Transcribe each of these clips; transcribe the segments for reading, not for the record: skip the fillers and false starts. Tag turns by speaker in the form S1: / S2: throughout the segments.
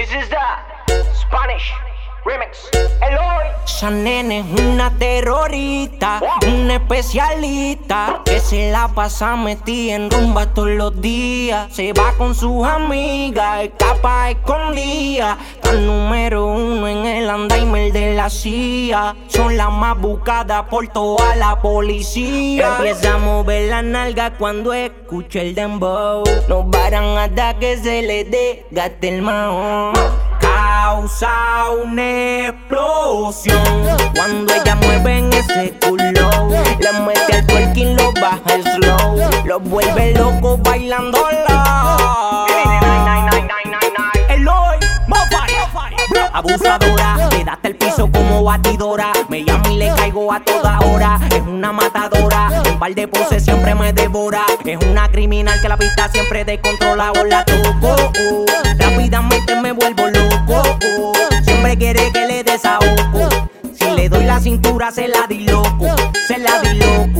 S1: This is the Spanish remix. Eloy.
S2: Esa nena es una terrorista, una especialista que se la pasa metida en rumba todos los días. Se va con sus amigas, escapa escondida. Está número uno en el Alzheimer de la CIA. Son las más buscadas por toda la policía. Empieza a mover la nalga cuando escucha el dembow. No paran hasta que se le desgaste el mahón. Causa una explosión cuando ella mueve en ese culo. Le mete el twerking, lo baja el slow. Los vuelve locos bailándola. Eloy, abusadora, le daste el piso como batidora. Me llama y le caigo a toda hora. Es una matadora, un par de poses siempre me devora. Es una criminal que la pista siempre descontrola. O la toco, rápidamente me vuelvo loco. Siempre quiere que le desahogo. Si le doy la cintura se la di loco. Se la di loco.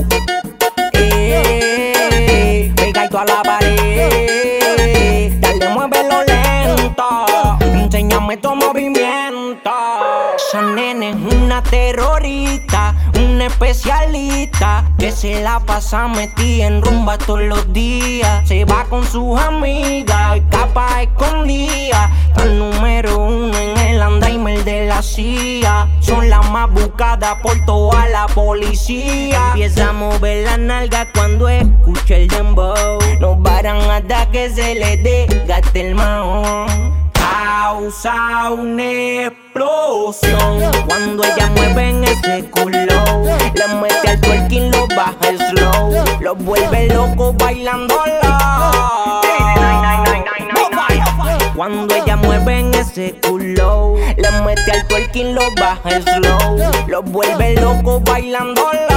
S2: Pegadito a la pared. Dale, muévelo lento. Enséñame tu movimiento. Esa nena es una terrorista, una especialista que se la pasa metida en rumba todos los días. Se va con sus amigas, escapa escondida. Está número uno en el Alzheimer de la CIA. Son las más buscadas por toda la policía. Empieza a mover la nalga cuando escucha el dembow. No paran hasta que se le desgaste el mahón. Causa una explosión cuando ella mueve en ese culo. Le mete al twerking, lo baja el slow. Los vuelve locos bailándola. Cuando ella mueve en ese culo, le mete al twerking, lo baja el slow. Los vuelve locos bailándola.